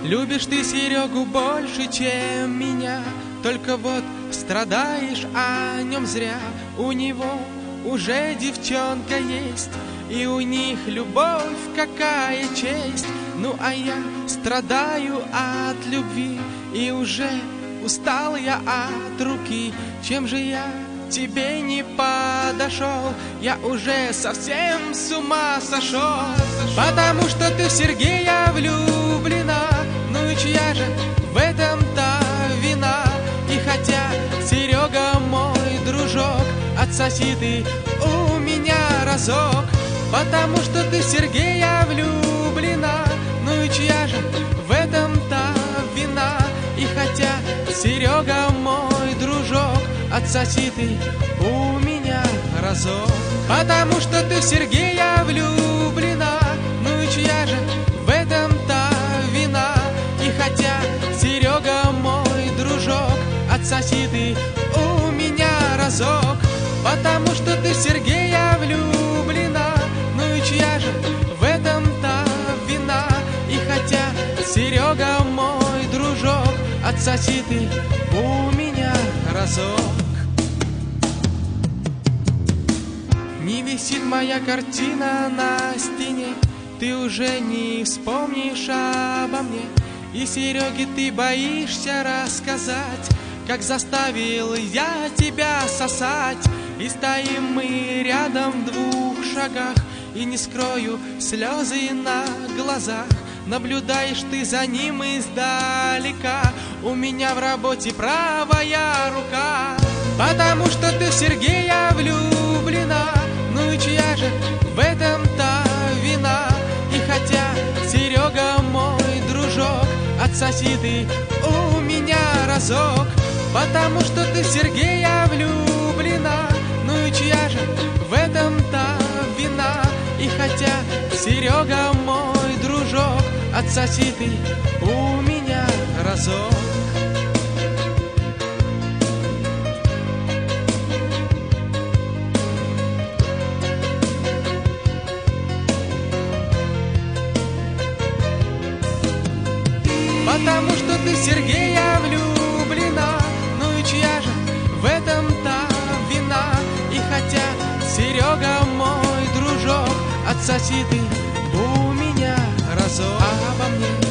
Любишь ты Серегу больше, чем меня, только вот страдаешь о нем зря. У него уже девчонка есть, и у них любовь, какая честь. Ну а я страдаю от любви, и уже устал я от руки. Чем же я тебе не подошел? Я уже совсем с ума сошел. Потому что ты в Сергея влюблена. Ну и чья же в этом-то вина? И хотя Серега мой дружок, отсоси ты у меня разок. Потому что ты в Сергея влюблена. Ну и чья же в этом-то вина? И хотя Серега мой дружок, отсоси ты у меня разок. Потому что ты в Сергея влюблена. Ну и чья же в этом-то вина? И хотя Серега мой дружок, отсоси ты у меня разок. Потому что ты в Сергея влюблена. Ну и чья же в этом-то вина? И хотя Серега мой дружок, отсоси ты у меня разок. Не висит моя картина на стене, ты уже не вспомнишь обо мне. И Сереге ты боишься рассказать, как заставил я тебя сосать. И стоим мы рядом в 2 шагах, и не скрою слезы на глазах. Наблюдаешь ты за ним издалека, у меня в работе правая рука. Потому что ты в Сергея влюблена. Ну и чья же в этом-то вина? И хотя Серега мой дружок, отсоси ты у меня разок. Потому что ты в Сергея влюблена. Ну и чья же в этом-то вина? И хотя Серега мой дружок, отсоси ты у меня разок. Потому что ты в Сергея влюблена. Ну и чья же в этом-то вина? И хотя Серега мой дружок, отсоси ты у меня разок. Обо мне